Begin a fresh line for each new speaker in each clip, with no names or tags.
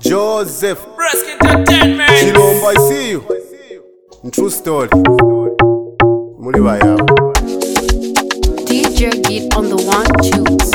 Joseph
Bresk Entertainment.
Chilombo, I see you. True story. Muliwa yabo.
DJ Git on the 1-2s.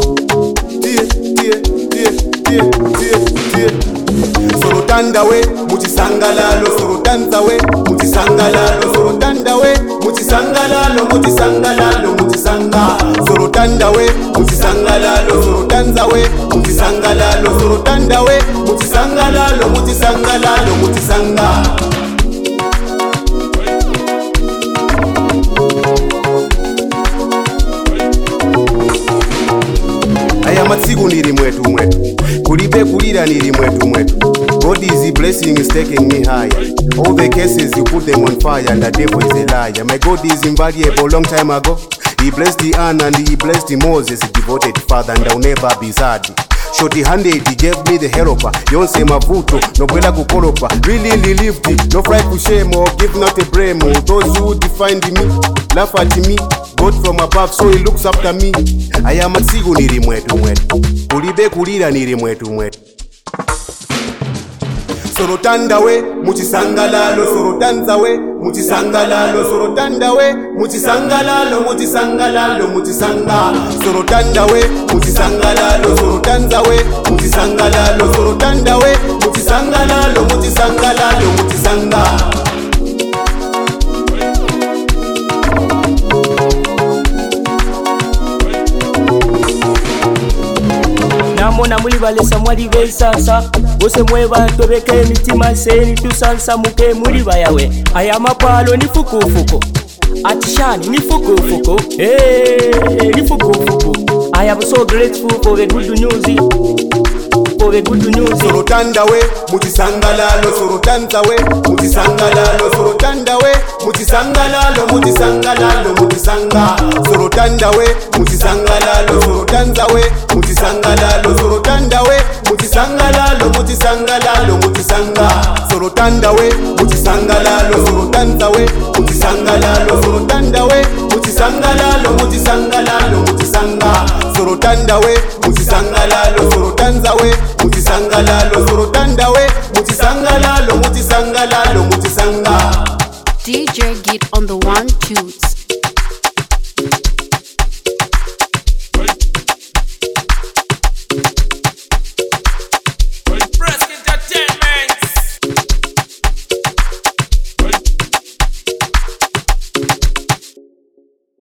Sorotanda we, muchisangalalo. Sorotanza we, muchisangalalo. Sorotanda we, muchisangalalo. Muchisangalalo, muchisanga. Sorotanda we, muchisangalalo. Sorotanza we, muchisangalalo. Sorotanda we, muchisangalalo. Muchisangalalo, muchisanga. Aya matsiku niri mwetu mwetu, kulibe kulira niri mwetu mwetu. God is blessing is taking me higher. All the cases you put them on fire and the devil is a liar. My God is invaluable long time ago. He blessed the Anna and he blessed the Moses, a devoted father, and I'll never be sad. Shorty handed, he gave me the helper. Yonse mavuto, no bwela kukolopa. Really lived it, no fright to shame or give not a blame. Those who defined me, laugh at me. God from above, so he looks after me. I am a sigu niri mwetu mwetu, kulibe kulira niri mwetu mwetu. Sorotanda we, muchisangalalo. Sorotanza we, muchisangalalo. Sorotanda we, muchisangalalo. Muchisangalalo, muchisanga. Sorotanda we, muchisangalalo. Sorotanza we, muchisangalalo. Sorotanda we, muchisangalalo. Muchisangalalo, muchisanga.
Namona muli balesa mwali besasa bose mweba tobeke mitima seni tusansa muke muli bayawe aya mapalo ni fukufuku atishani ni fukufuku ni fukufuku I am so grateful for the good news.
Sorotanda we, muchisangalalo. Sorotanza we, muchisangalalo. Sorotanda we, muchisangalalo. Muchisangalalo, muchisanga. Sorotanda we, muchisangalalo. Sorotanza we, muchisangalalo. Sorotanda we, muchisangalalo. Muchisangalalo, muchisanga. Sorotanda we, muchisangalalo. Sorotanza we, muchisangalalo. Sorotanda we, muchisangalalo. Muchisangalalo, muchisanga. Sorotanda we, muchisangalalo. Sorotanza we, muchisangalalo. Sorotanda we, muchisangalalo. Muchisangalalo, muchisanga.
DJ Git on the 1-2s.